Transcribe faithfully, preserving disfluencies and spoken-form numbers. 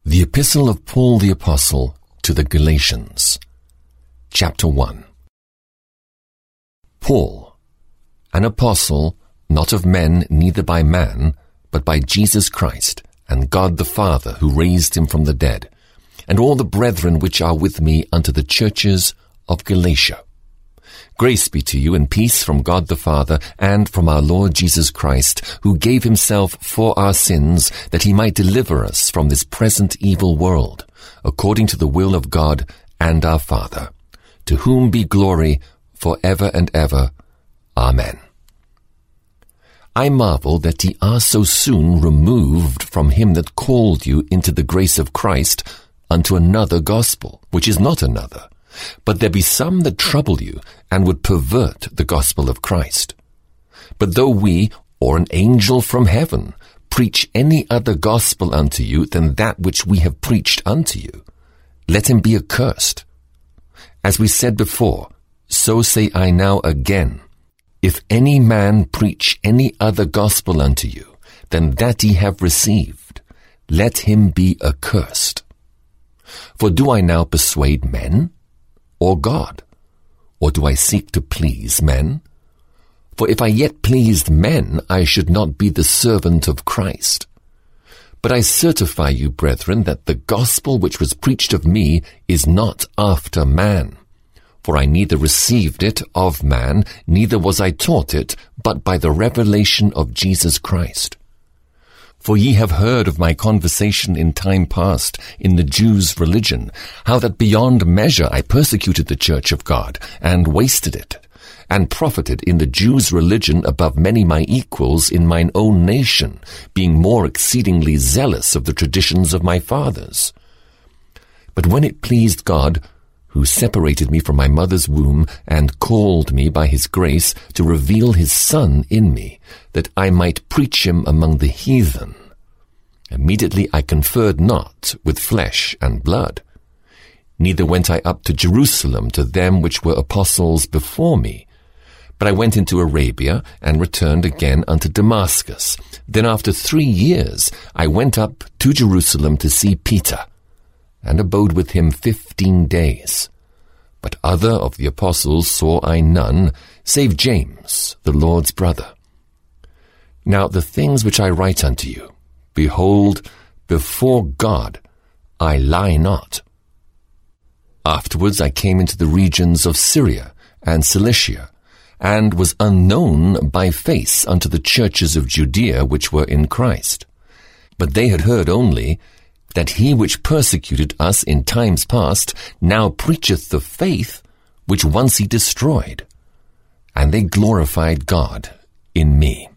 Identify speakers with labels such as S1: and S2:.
S1: The Epistle of Paul the Apostle to the Galatians, Chapter one. Paul, an apostle, not of men, neither by man, but by Jesus Christ, and God the Father, who raised him from the dead, and all the brethren which are with me unto the churches of Galatia. Grace be to you and peace from God the Father and from our Lord Jesus Christ, who gave himself for our sins, that he might deliver us from this present evil world, according to the will of God and our Father, to whom be glory for ever and ever. Amen. I marvel that ye are so soon removed from him that called you into the grace of Christ unto another gospel, which is not another. But there be some that trouble you, and would pervert the gospel of Christ. But though we, or an angel from heaven, preach any other gospel unto you than that which we have preached unto you, let him be accursed. As we said before, so say I now again, if any man preach any other gospel unto you than that ye have received, let him be accursed. For do I now persuade men, or God? Or do I seek to please men? For if I yet pleased men, I should not be the servant of Christ. But I certify you, brethren, that the gospel which was preached of me is not after man. For I neither received it of man, neither was I taught it, but by the revelation of Jesus Christ. For ye have heard of my conversation in time past in the Jews' religion, how that beyond measure I persecuted the church of God, and wasted it, and profited in the Jews' religion above many my equals in mine own nation, being more exceedingly zealous of the traditions of my fathers. But when it pleased God, who separated me from my mother's womb, and called me by his grace to reveal his Son in me, that I might preach him among the heathen, immediately I conferred not with flesh and blood. Neither went I up to Jerusalem to them which were apostles before me, but I went into Arabia, and returned again unto Damascus. Then after three years I went up to Jerusalem to see Peter, and abode with him fifteen days. But other of the apostles saw I none, save James, the Lord's brother. Now the things which I write unto you, behold, before God I lie not. Afterwards I came into the regions of Syria and Cilicia, and was unknown by face unto the churches of Judea which were in Christ. But they had heard only that he which persecuted us in times past now preacheth the faith which once he destroyed. And they glorified God in me.